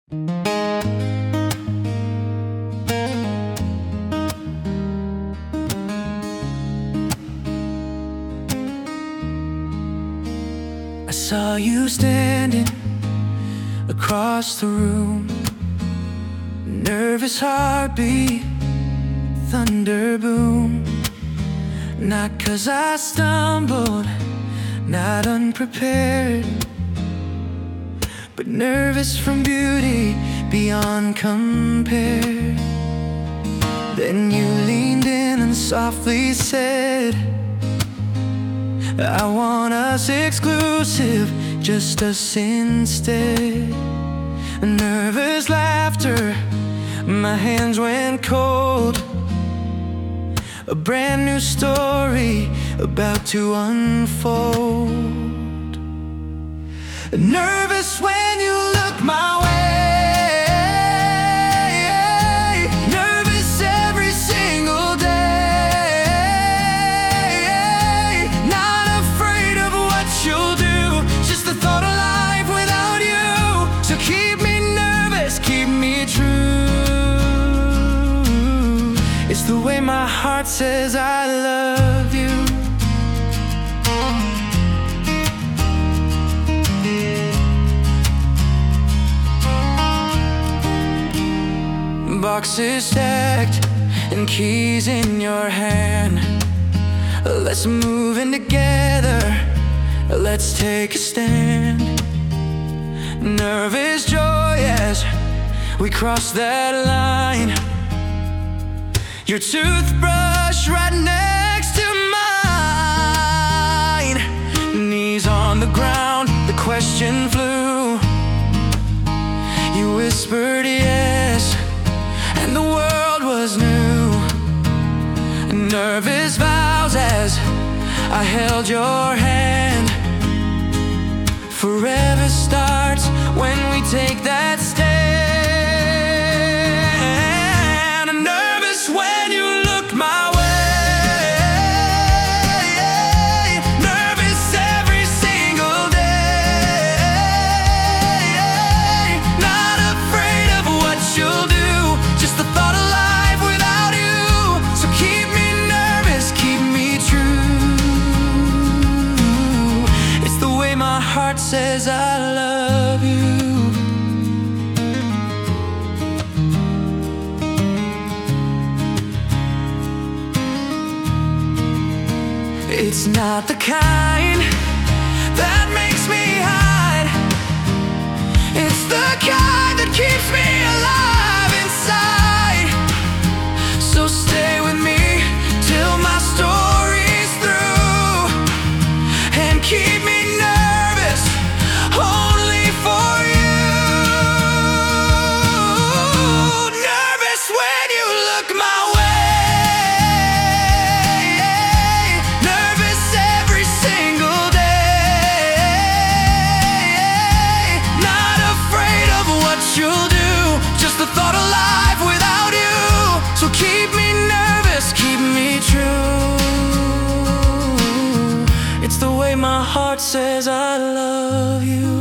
I saw you standing across the room, nervous heartbeat, thunder boom. Not 'cause I stumbled, not unprepared, but nervous from beauty beyond compare. Then you leaned in and softly said, I want us exclusive, just us instead. Nervous laughter, my hands went cold. A brand new story about to unfold. Nervous when you look my way. Nervous every single day. Not afraid of what you'll do, just the thought of life without you. So keep me nervous, keep me true. It's the way my heart says I love you. Boxes stacked and keys in your hand. Let's move in together, let's take a stand. Nervous joy as we cross that line. Your toothbrush right next to mine. Knees on the ground, the question flew. You whispered yes, and the world was new. Nervous vows as I held your hand. Forever starts when we take that stand. Nervous when you look my way. Nervous every single day. Not afraid of what you'll do, just the thought of life without you. So keep me nervous, keep me true. It's the way my heart says I love you. It's not the kind that makes me hide. It's the kind that keeps me alive inside. So stay with me till my story's through, and keep me nervous only for you. Nervous when you look my way. Nervous every single day. Not afraid of what you'll do, just the thought of life without you. So keep me nervous, keep me true. It's the way my heart says I love you.